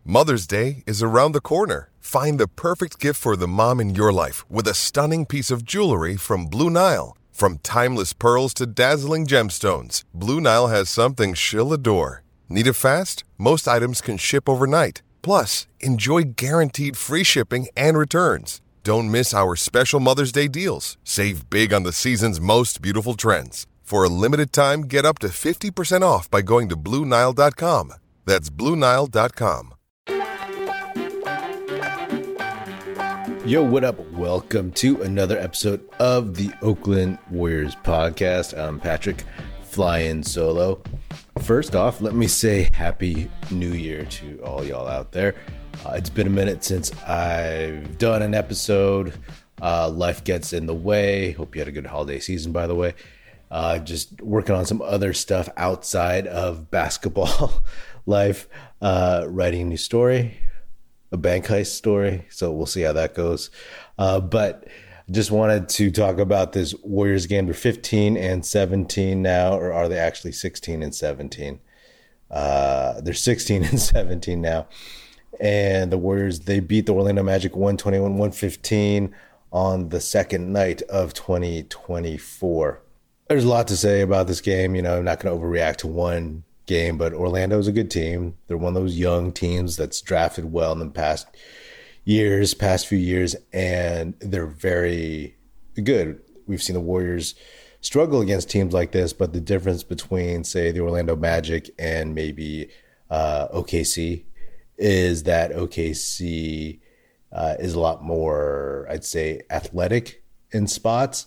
Mother's Day is around the corner. Find the perfect gift for the mom in your life with a stunning piece of jewelry from Blue Nile. From timeless pearls to dazzling gemstones, Blue Nile has something she'll adore. Need it fast? Most items can ship overnight. Plus, enjoy guaranteed free shipping and returns. Don't miss our special Mother's Day deals. Save big on the season's most beautiful trends. For a limited time, get up to 50% off by going to BlueNile.com. That's BlueNile.com. Yo, what up? Welcome to another episode of the Oakland Warriors podcast. I'm Patrick, flying solo. First off, let me say Happy New Year to all y'all out there. It's been a minute since I've done an episode. Life gets in the way. Hope you had a good holiday season, by the way. Just working on some other stuff outside of basketball life. Writing a new story, a bank heist story. So we'll see how that goes. But just wanted to talk about this Warriors game. They're 15 and 17 now, or are they actually 16 and 17? They're 16 and 17 now. And the Warriors, they beat the Orlando Magic 121-115 on the second night of 2024. There's a lot to say about this game. You know, I'm not going to overreact to one game, but Orlando is a good team. They're one of those young teams that's drafted well in the past few years, and they're very good. We've seen the Warriors struggle against teams like this, but the difference between, say, the Orlando Magic and maybe OKC is that OKC is a lot more, I'd say, athletic in spots,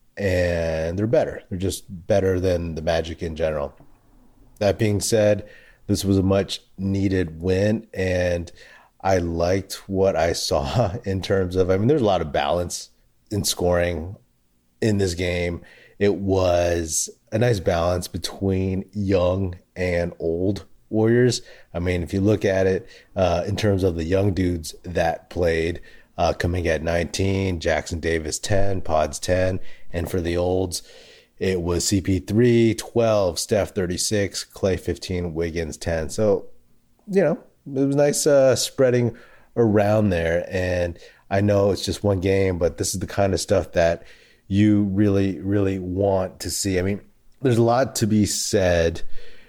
and they're better. They're just better than the Magic in general. That being said, this was a much needed win, and I liked what I saw in terms of, there's a lot of balance in scoring in this game. It was a nice balance between young and old Warriors. If you look at it in terms of the young dudes that played, coming at 19, Jackson Davis 10, Pods 10, and for the olds, it was CP3 12, Steph 36, Clay 15, Wiggins 10. So, it was nice spreading around there. And I know it's just one game, but this is the kind of stuff that you really, really want to see. There's a lot to be said.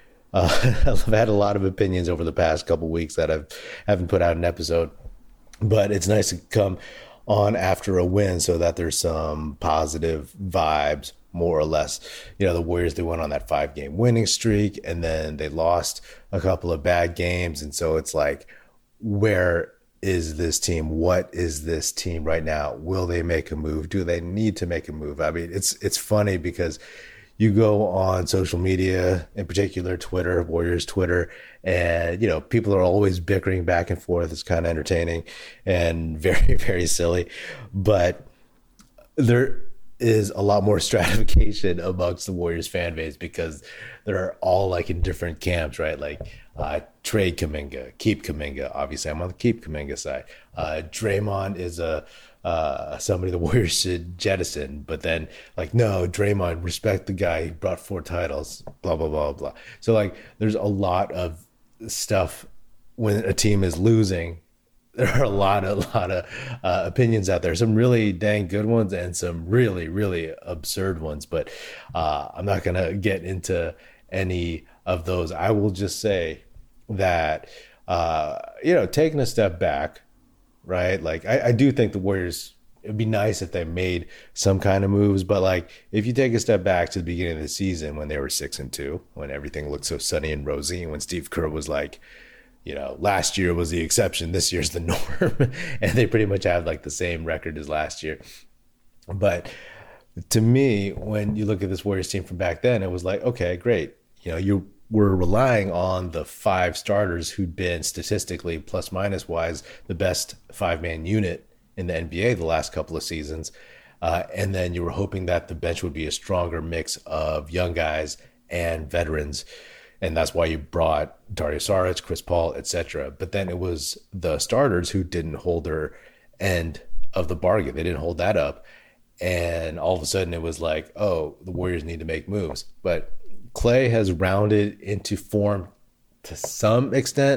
I've had a lot of opinions over the past couple weeks that I haven't put out an episode, but it's nice to come on after a win so that there's some positive vibes, more or less. The Warriors, they went on that 5-game winning streak, and then they lost a couple of bad games. And so it's like, where is this team? What is this team right now? Will they make a move? Do they need to make a move? It's funny because you go on social media, in particular Twitter, Warriors Twitter, and, people are always bickering back and forth. It's kind of entertaining and very, very silly. But there is a lot more stratification amongst the Warriors fan base because they're all like in different camps, right? Like trade Kuminga, keep Kuminga. Obviously, I'm on the keep Kuminga side. Draymond is somebody the Warriors should jettison, but then no, Draymond, respect the guy. He brought 4 titles, blah, blah, blah, blah. So there's a lot of stuff when a team is losing. There are a lot of opinions out there, some really dang good ones and some really, really absurd ones. But I'm not going to get into any of those. I will just say that, taking a step back, right? I do think the Warriors, it'd be nice if they made some kind of moves. But if you take a step back to the beginning of the season when they were 6-2, when everything looked so sunny and rosy, and when Steve Kerr was last year was the exception, this year's the norm, and they pretty much have the same record as last year. But to me, when you look at this Warriors team from back then, it was okay, great. You were relying on the 5 starters who'd been statistically plus minus wise the best 5-man unit in the NBA the last couple of seasons. And then you were hoping that the bench would be a stronger mix of young guys and veterans. And that's why you brought Dario Saric, Chris Paul, etc. But then it was the starters who didn't hold their end of the bargain. They didn't hold that up. And all of a sudden it was the Warriors need to make moves. But Clay has rounded into form to some extent.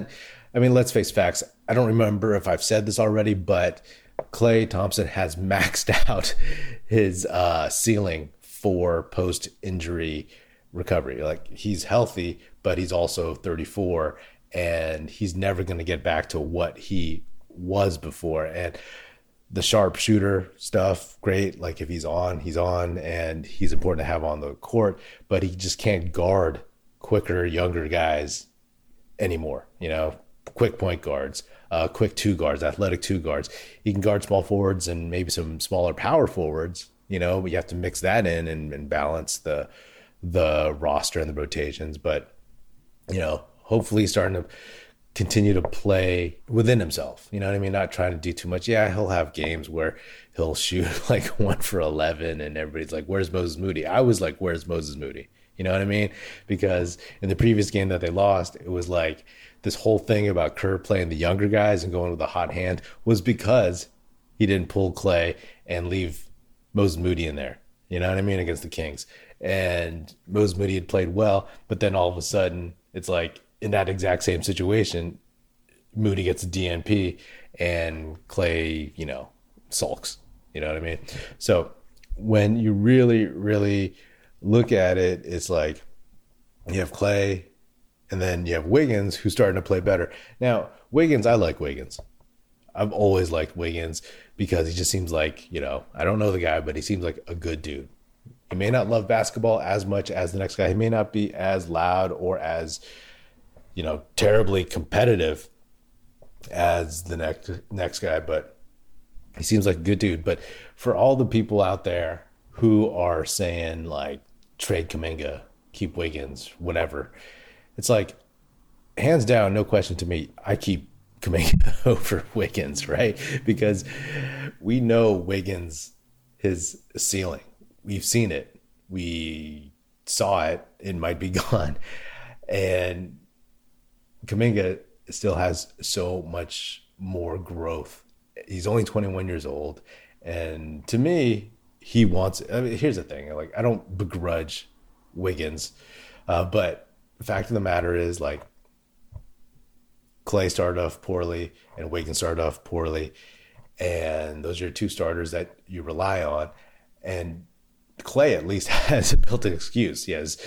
I mean, let's face facts. I don't remember if I've said this already, but Klay Thompson has maxed out his ceiling for post-injury recovery. Like, he's healthy, but he's also 34, and he's never going to get back to what he was before. And the sharpshooter stuff, great. Like, if he's on, and he's important to have on the court, but he just can't guard quicker, younger guys anymore. Quick point guards, quick two guards, athletic two guards. He can guard small forwards and maybe some smaller power forwards, but you have to mix that in and balance the roster and the rotations. But, hopefully he's starting to continue to play within himself. You know what I mean? Not trying to do too much. Yeah, he'll have games where he'll shoot like 1 for 11 and everybody's like, where's Moses Moody? I was like, where's Moses Moody? You know what I mean? Because in the previous game that they lost, it was like this whole thing about Kerr playing the younger guys and going with a hot hand was because he didn't pull Klay and leave Moses Moody in there. You know what I mean? Against the Kings. And Moses Moody had played well, but then all of a sudden it's like in that exact same situation, Moody gets a DNP and Klay, sulks. You know what I mean? So when you really, really look at it, it's like you have Klay and then you have Wiggins, who's starting to play better. Now, Wiggins, I like Wiggins. I've always liked Wiggins because he just seems like, I don't know the guy, but he seems like a good dude. He may not love basketball as much as the next guy. He may not be as loud or as, terribly competitive as the next guy, but he seems like a good dude. But for all the people out there who are saying like, trade Kuminga, keep Wiggins, whatever, it's like, hands down, no question to me, I keep Kuminga over Wiggins, right? Because we know Wiggins, his ceiling. We've seen it. We saw it. It might be gone. And Kuminga still has so much more growth. He's only 21 years old. And to me, he wants, here's the thing. Like, I don't begrudge Wiggins. But the fact of the matter is, like, Klay started off poorly and Wiggins started off poorly. And those are your two starters that you rely on. And Klay at least has a built-in excuse. He has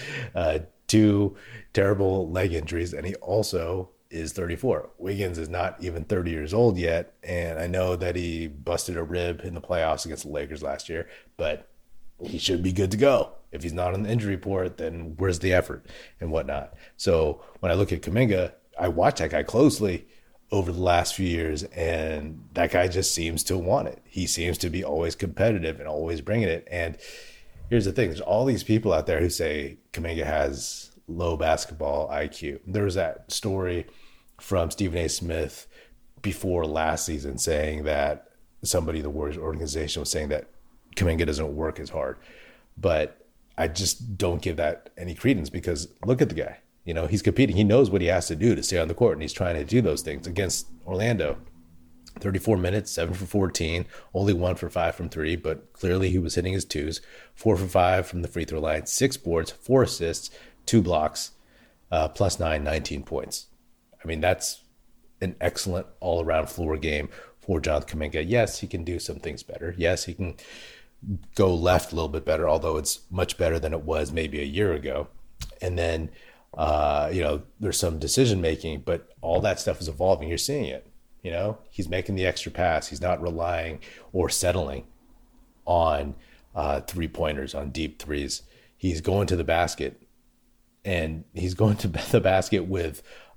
2 terrible leg injuries, and he also is 34. Wiggins is not even 30 years old yet, and I know that he busted a rib in the playoffs against the Lakers last year, but he should be good to go. If he's not on the injury report, then where's the effort and whatnot? So when I look at Kuminga, I watch that guy closely over the last few years, and that guy just seems to want it. He seems to be always competitive and always bringing it. And here's the thing. There's all these people out there who say Kuminga has low basketball IQ. There was that story from Stephen A. Smith before last season saying that somebody in the Warriors organization was saying that Kuminga doesn't work as hard. But I just don't give that any credence because look at the guy. He's competing. He knows what he has to do to stay on the court, and he's trying to do those things against Orlando. 34 minutes, 7 for 14, only 1 for 5 from 3, but clearly he was hitting his twos. 4 for 5 from the free throw line, 6 boards, 4 assists, 2 blocks, +9, 19 points. I mean, that's an excellent all-around floor game for Jonathan Kuminga. Yes, he can do some things better. Yes, he can go left a little bit better, although it's much better than it was maybe a year ago. And then, there's some decision making, but all that stuff is evolving. You're seeing it. He's making the extra pass. He's not relying or settling on 3-pointers, on deep threes. He's going to the basket, and he's going to the basket with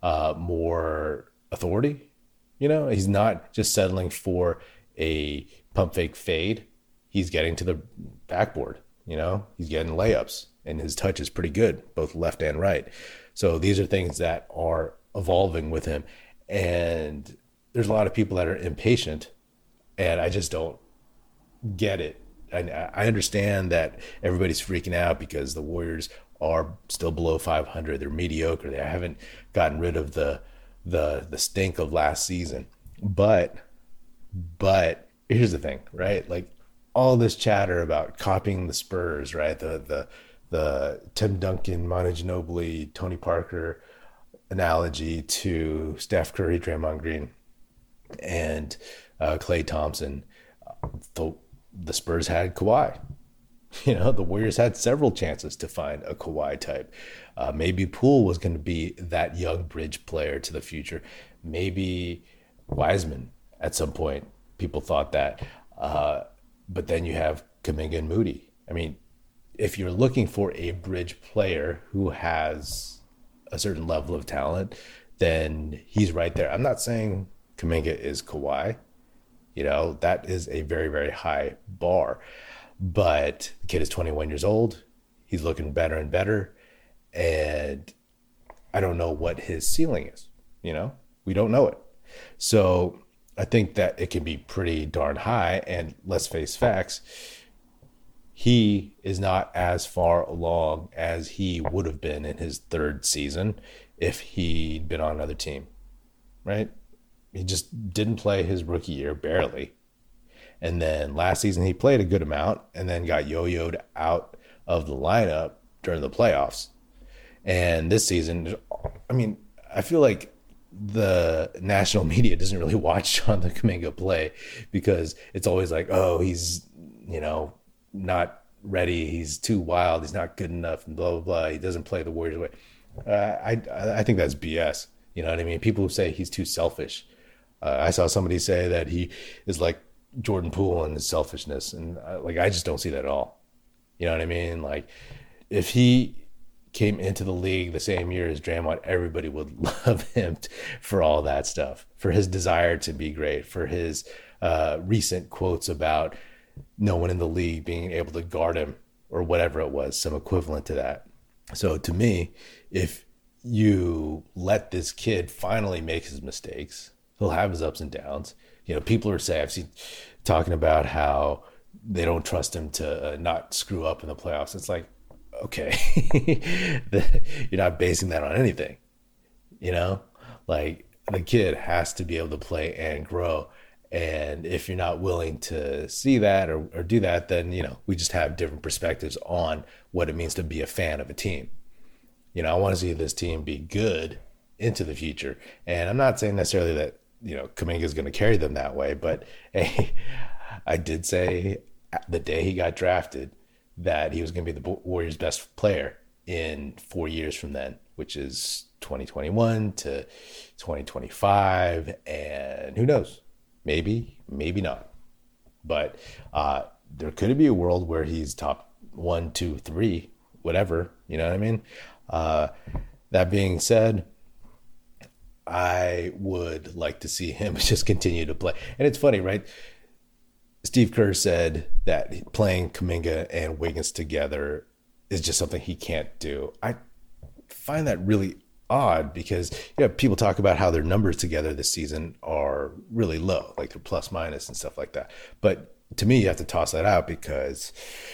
more authority. He's not just settling for a pump fake fade. He's getting to the backboard. He's getting layups, and his touch is pretty good, both left and right. So these are things that are evolving with him. And there's a lot of people that are impatient, and I just don't get it. I understand that everybody's freaking out because the Warriors are still below 500. They're mediocre. They haven't gotten rid of the stink of last season. But here's the thing, right? Like all this chatter about copying the Spurs, right? The Tim Duncan, Manu Ginobili, Tony Parker, analogy to Steph Curry, Draymond Green, and Klay Thompson. The Spurs had Kawhi. The Warriors had several chances to find a Kawhi type. Maybe Poole was going to be that young bridge player to the future. Maybe Wiseman at some point. People thought that. But then you have Kuminga and Moody. I mean, if you're looking for a bridge player who has a certain level of talent, then he's right there. I'm not saying Kuminga is Kawhi. That is a very, very high bar. But the kid is 21 years old. He's looking better and better. And I don't know what his ceiling is. We don't know it. So I think that it can be pretty darn high. And let's face facts, he is not as far along as he would have been in his third season if he'd been on another team, right? He just didn't play his rookie year, barely. And then last season he played a good amount and then got yo-yoed out of the lineup during the playoffs. And this season, I mean, I feel like the national media doesn't really watch Jonathan Kuminga play because it's always like, oh, he's, not ready. He's too wild. He's not good enough and blah, blah, blah. He doesn't play the Warriors way. I think that's BS. You know what I mean? People who say he's too selfish. I saw somebody say that he is like Jordan Poole in his selfishness. And I just don't see that at all. You know what I mean? Like if he came into the league the same year as Draymond, everybody would love him for all that stuff, for his desire to be great, for his recent quotes about no one in the league being able to guard him or whatever it was, some equivalent to that. So to me, if you let this kid finally make his mistakes, he'll have his ups and downs. People are saying, I've seen talking about how they don't trust him to not screw up in the playoffs. It's like, okay, you're not basing that on anything. Like the kid has to be able to play and grow. And if you're not willing to see that or do that, then, we just have different perspectives on what it means to be a fan of a team. I want to see this team be good into the future. And I'm not saying necessarily that, Kuminga is going to carry them that way. But hey, I did say the day he got drafted that he was going to be the Warriors' best player in 4 years from then, which is 2021 to 2025. And who knows? Maybe, maybe not. But there could be a world where he's top 1, 2, 3, whatever. You know what I mean? That being said, I would like to see him just continue to play. And it's funny, right? Steve Kerr said that playing Kuminga and Wiggins together is just something he can't do. I find that really odd because people talk about how their numbers together this season are really low, like they're plus minus and stuff like that. But to me, you have to toss that out because,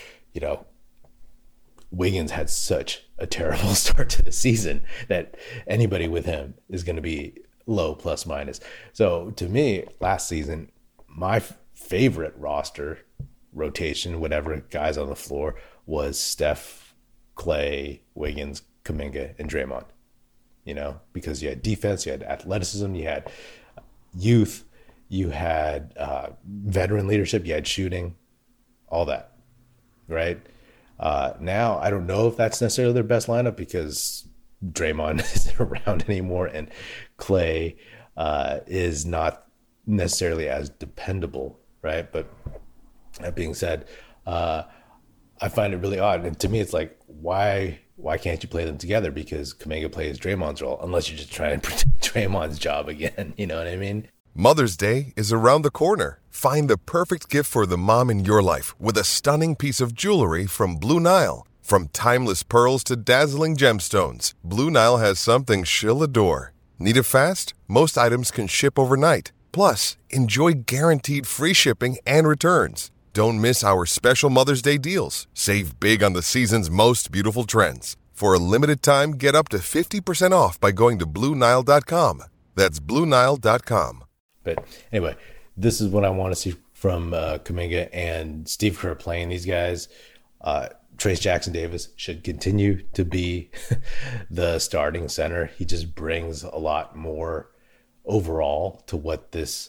Wiggins had such a terrible start to the season that anybody with him is going to be low plus minus. So to me, last season, my favorite roster rotation, whatever guys on the floor, was Steph, Klay, Wiggins, Kuminga, and Draymond. Because you had defense, you had athleticism, you had youth, you had veteran leadership, you had shooting, all that, right? Now, I don't know if that's necessarily their best lineup because Draymond isn't around anymore and Klay is not necessarily as dependable, right? But that being said, I find it really odd. And to me, it's like, why can't you play them together? Because Kuminga plays Draymond's role, unless you're just trying to protect Draymond's job again. You know what I mean? Mother's Day is around the corner. Find the perfect gift for the mom in your life with a stunning piece of jewelry from Blue Nile. From timeless pearls to dazzling gemstones, Blue Nile has something she'll adore. Need it fast? Most items can ship overnight. Plus, enjoy guaranteed free shipping and returns. Don't miss our special Mother's Day deals. Save big on the season's most beautiful trends. For a limited time, get up to 50% off by going to BlueNile.com. That's BlueNile.com. But anyway, this is what I want to see from Kuminga and Steve Kerr playing these guys. Trace Jackson Davis should continue to be the starting center. He just brings a lot more overall to what this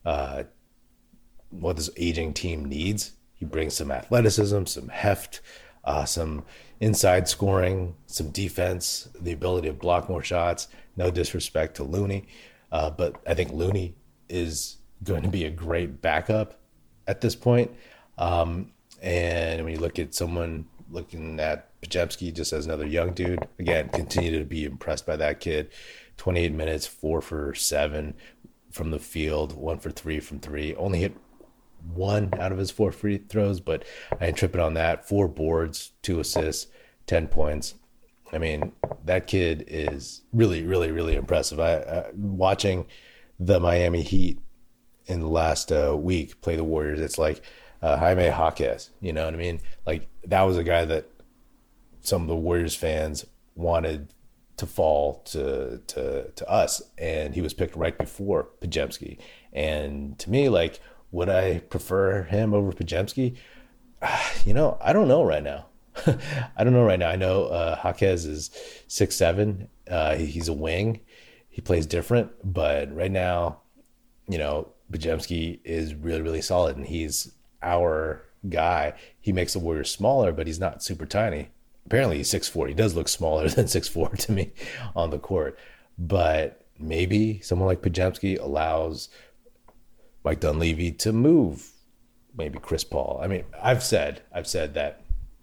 aging team needs. He brings some athleticism, some heft, some inside scoring, some defense, the ability to block more shots. No disrespect to Looney, but I think Looney is going to be a great backup at this point. And when you look at someone looking at Podziemski just as another young dude, again, continue to be impressed by that kid. 28 minutes, 4 for 7 from the field, 1 for 3 from 3. Only hit 1 out of his 4 free throws, but I ain't tripping on that. 4 boards, 2 assists, 10 points. I mean, that kid is really, really, really impressive. Watching the Miami Heat in the last week play the Warriors, it's like Jaime Jaquez, you know what I mean? Like, that was a guy that some of the Warriors fans wanted to fall to us, and he was picked right before Podziemski. And to me, like, would I prefer him over Podziemski? I don't know right now. I don't know right now. I know Jaquez is 6'7". He's a wing. He plays different, but right now, Podziemski is really, really solid, and he's our guy. He makes the Warriors smaller, but he's not super tiny. Apparently he's 6'4". He does look smaller than 6'4" to me on the court. But maybe someone like Podziemski allows Mike Dunleavy to move maybe Chris Paul. I mean, I've said that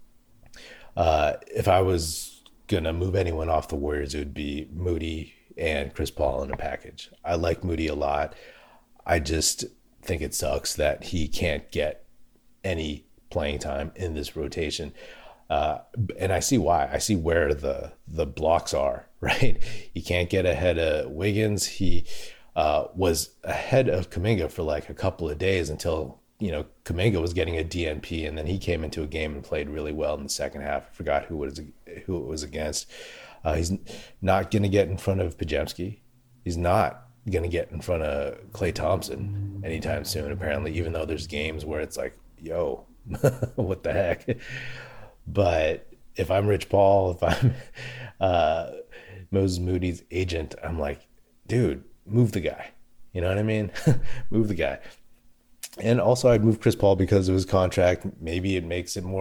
if I was going to move anyone off the Warriors, it would be Moody and Chris Paul in a package. I like Moody a lot. I just think it sucks that he can't get any playing time in this rotation. And I see why. I see where the blocks are, right? He can't get ahead of Wiggins. He was ahead of Kuminga for like a couple of days until, Kuminga was getting a DNP, and then he came into a game and played really well in the second half. I forgot who it was against. He's not going to get in front of Podziemski. He's not going to get in front of Klay Thompson anytime soon, apparently, even though there's games where it's like, yo, what the heck? But if I'm Rich Paul, if I'm Moses Moody's agent, I'm like, dude, move the guy. You know what I mean? Move the guy. And also I'd move Chris Paul because of his contract. Maybe it makes it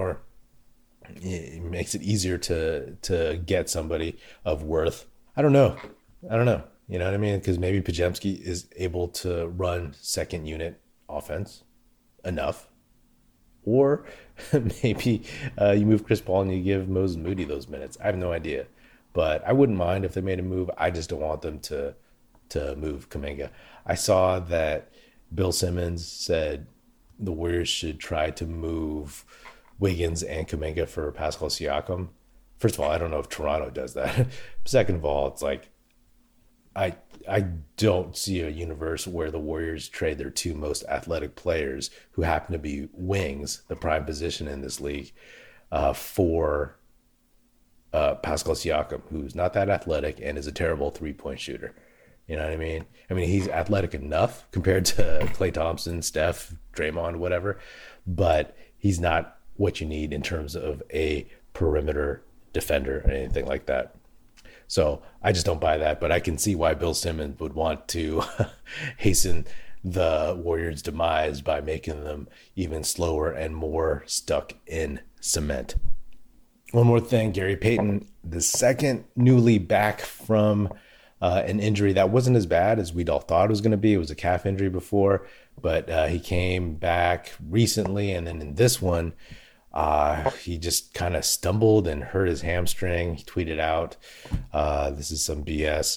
easier to get somebody of worth. I don't know. You know what I mean? Because maybe Podziemski is able to run second unit offense enough. Or maybe you move Chris Paul and you give Moses Moody those minutes. I have no idea. But I wouldn't mind if they made a move. I just don't want them to move Kuminga. I saw that Bill Simmons said the Warriors should try to move Wiggins and Kuminga for Pascal Siakam. First of all, I don't know if Toronto does that. Second of all, it's like I don't see a universe where the Warriors trade their 2 most athletic players, who happen to be wings, the prime position in this league, for Pascal Siakam, who's not that athletic and is a terrible 3-point shooter. You know what I mean? I mean, he's athletic enough compared to Klay Thompson, Steph, Draymond, whatever, but he's not what you need in terms of a perimeter defender or anything like that. So I just don't buy that, but I can see why Bill Simmons would want to hasten the Warriors' demise by making them even slower and more stuck in cement. One more thing, Gary Payton, the second newly back from an injury that wasn't as bad as we'd all thought it was going to be. It was a calf injury before, but he came back recently, and then in this one, he just kind of stumbled and hurt his hamstring. He tweeted out, this is some BS,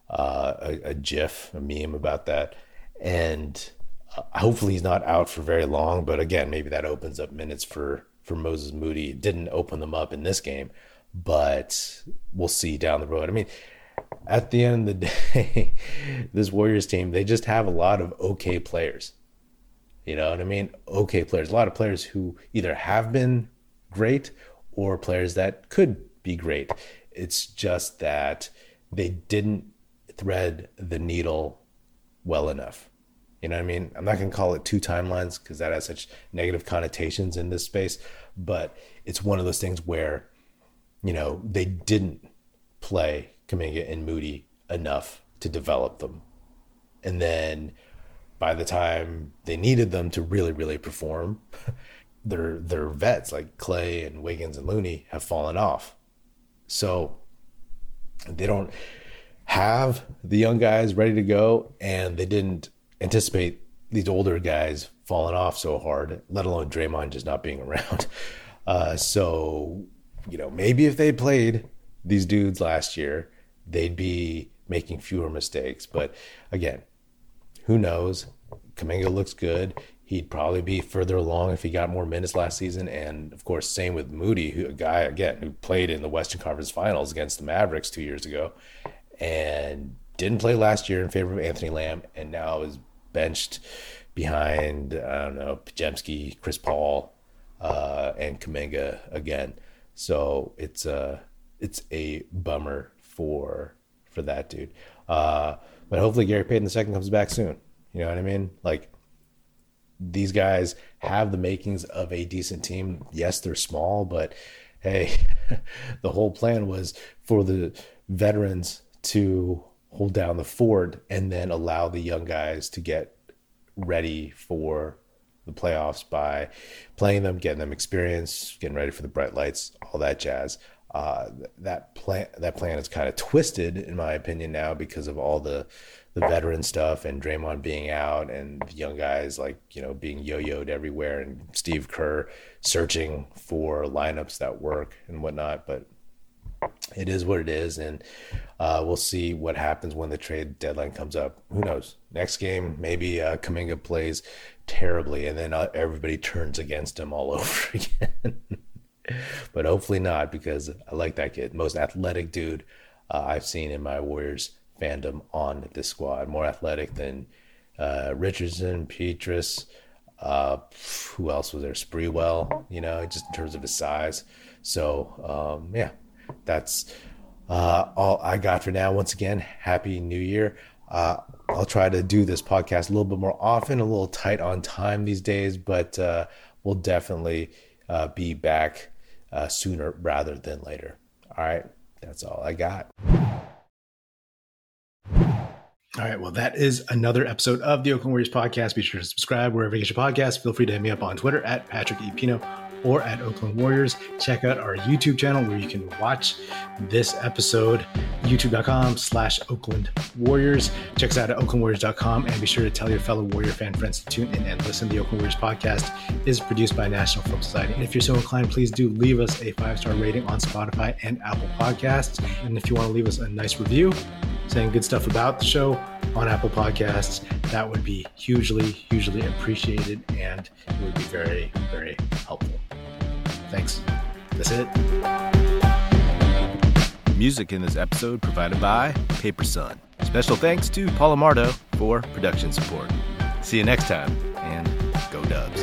a GIF, a meme about that. And hopefully he's not out for very long. But again, maybe that opens up minutes for Moses Moody. It didn't open them up in this game, but we'll see down the road. I mean, at the end of the day, this Warriors team, they just have a lot of okay players. You know what I mean? Okay players. A lot of players who either have been great or players that could be great. It's just that they didn't thread the needle well enough. You know what I mean? I'm not going to call it 2 timelines because that has such negative connotations in this space, but it's one of those things where, you know, they didn't play Kuminga and Moody enough to develop them. And then by the time they needed them to really, really perform, their vets like Clay and Wiggins and Looney have fallen off. So they don't have the young guys ready to go, and they didn't anticipate these older guys falling off so hard, let alone Draymond just not being around. So, you know, maybe if they played these dudes last year, they'd be making fewer mistakes. But again, who knows? Kuminga looks good. He'd probably be further along if he got more minutes last season. And of course, same with Moody, a guy, again, who played in the Western Conference Finals against the Mavericks 2 years ago and didn't play last year in favor of Anthony Lamb, and now is benched behind, I don't know, Podziemski, Chris Paul, and Kuminga again. So it's a bummer for that dude. But hopefully Gary Payton II comes back soon. You know what I mean? Like, these guys have the makings of a decent team. Yes, they're small, but hey, the whole plan was for the veterans to hold down the fort and then allow the young guys to get ready for the playoffs by playing them, getting them experience, getting ready for the bright lights, all that jazz. That plan is kind of twisted, in my opinion, now because of all the veteran stuff and Draymond being out and the young guys, like, you know, being yo-yoed everywhere, and Steve Kerr searching for lineups that work and whatnot. But it is what it is, and we'll see what happens when the trade deadline comes up. Who knows? Next game, maybe Kuminga plays terribly, and then everybody turns against him all over again. But hopefully not, because I like that kid. Most athletic dude I've seen in my Warriors fandom on this squad. More athletic than Richardson, Petrus. Who else was there? Sprewell, you know, just in terms of his size. So, yeah, that's all I got for now. Once again, Happy New Year. I'll try to do this podcast a little bit more often, a little tight on time these days, but we'll definitely be back sooner rather than later. All right, that's all I got. All right, well, that is another episode of the Oakland Warriors podcast. Be sure to subscribe wherever you get your podcast. Feel free to hit me up on Twitter at Patrick E. Pino or at Oakland Warriors. Check out our YouTube channel where you can watch this episode, youtube.com/Oakland Warriors. Check us out at oaklandwarriors.com, and be sure to tell your fellow Warrior fan friends to tune in and listen. The Oakland Warriors podcast is produced by National Film Society. And if you're so inclined, please do leave us a 5-star rating on Spotify and Apple Podcasts. And if you want to leave us a nice review saying good stuff about the show on Apple Podcasts, that would be hugely, hugely appreciated, and it would be very, very helpful. Thanks. That's it. Music in this episode provided by Paper Sun. Special thanks to Paul Amardo for production support. See you next time, and go Dubs.